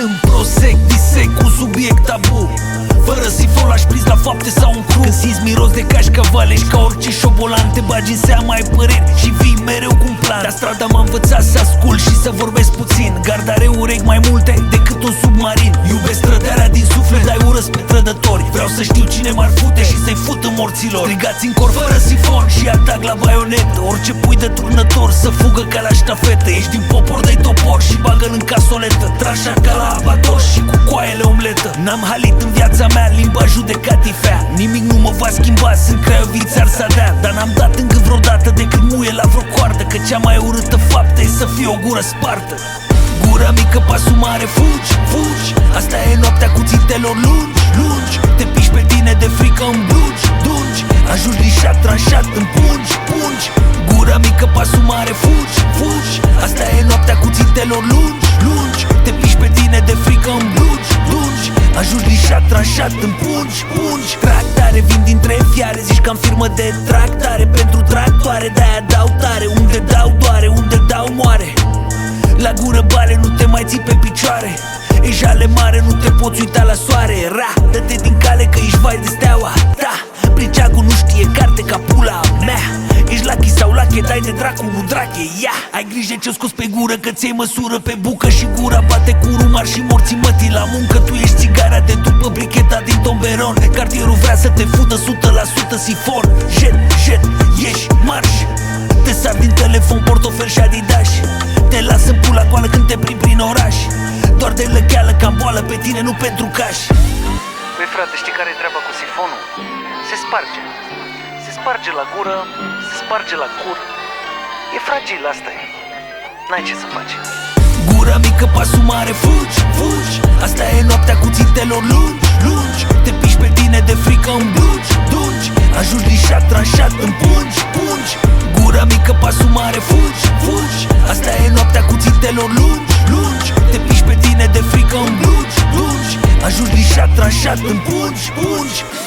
Sunt prosec, disec, un subiect tabu. Fără sifon lași prins la fapte sau un cru. Când simți miros de cașcavale și ca orice șobolan te bagi în seama ai păreri și vii mereu cu un plan. Dar strada m-a învățat să ascult și să vorbesc puțin. Garda are urechi mai multe decât un submarin. Iubesc trădarea din suflet, dai ură spre trădători. Vreau să știu cine m-ar fute și să-i fut în morților. Strigați în cor fără sifon și atac la baionetă. Orice pui de turnător să fugă ca la ștafetă. Ești din popor, dai topor și bagă-l în casoletă. Trașa ca la abator și cu coaiele omletă. N-am halit în viața mea, limba judecatifea. Nimic nu mă va schimba, sunt craioviț arsadean. Dar n-am dat încă vreodată decât muie la vreo coardă. Că cea mai urâtă faptă e să fie o gură spartă. Gura mică, pasul mare, fugi, fugi. Asta e noaptea cuțitelor lungi, lungi. Te piși pe tine de frică în blugi, dungi. Ajungi lișat, tranșat, împungi, pungi. Gura mică, pasul mare, fugi, fugi. Asta e noaptea cuțitelor lungi, lungi. Te piși pe tine de frică în blugi, dungi. Ajungi lișat, tranșat, împungi, pungi. Tractare, vin dintre fiare, zici că am firmă de tractare. Pentru tractoare, de-aia dau tare. Unde dau doare, unde dau moare. La gură bale, nu te mai ții pe picioare. E jale mare, nu te poți uita la soare. Ra, dă-te din cale că ești vai de steaua ta. Priceagul nu știe carte ca pula mea. Ești lucky sau lucky, dai de dracu, nu drache, ia. Ai grijă ce-o scos pe gură, că ți-ai măsură pe bucă. Și gura bate cu rumar și morții mătii la muncă. Tu ești țigara de după bricheta din tomberon. Cartierul vrea să te fută 100% sifon. Jet, jet, ieși, marș. Te sar din telefon, portofel și Adidas. Te las în pula goală când te prind prin oraș. Doar de lăcheală ca boală, pe tine nu pentru cash. Băi frate, știi care e treaba cu sifonul? Se sparge. Se sparge la gură, se sparge la cur. E fragil, asta e. N-ai ce să faci. Gura mică, pasul mare, fugi, fugi. Asta e noaptea cuțitelor lungi, lungi. Te piși pe tine de frică în blugi, dungi. Ajungi lișat, tranșat, împungi, pungi. Gura mică, pasul mare, fugi, fugi. Asta e noaptea cuțitelor lungi, lungi. Te piși pe tine de frică în blugi, dungi. Ajungi lișat, tranșat, împungi, pungi.